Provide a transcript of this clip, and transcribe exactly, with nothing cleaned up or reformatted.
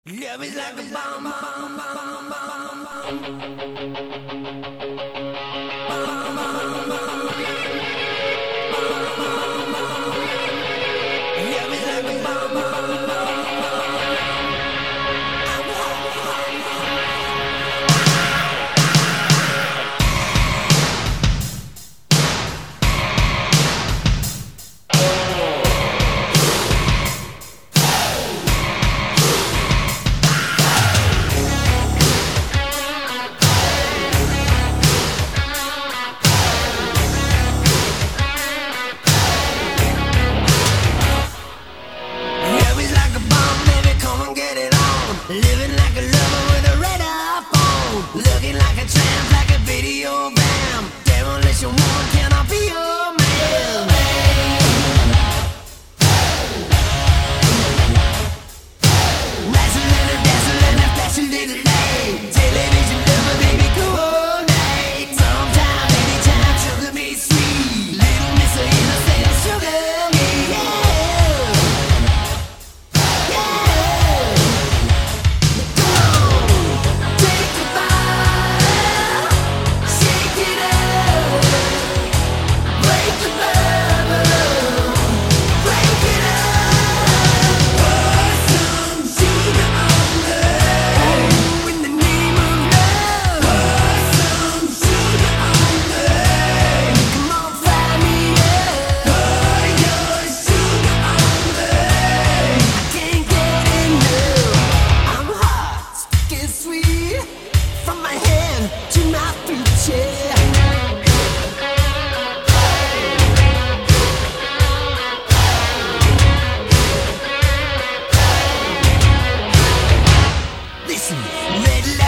Love is like a bomb, bomb, bomb, bomb, Love is like a bomb, bomb, living like a lover with a red iPhone, looking like a tramp, like a video bam. Demolition woman, can I be your man? Razzling and dazzling and flashing little light. Television lover, baby, coordinate. Sometime, anytime, sugar me sweet. Little miss of innocent, sugar me, yeah. Listen, red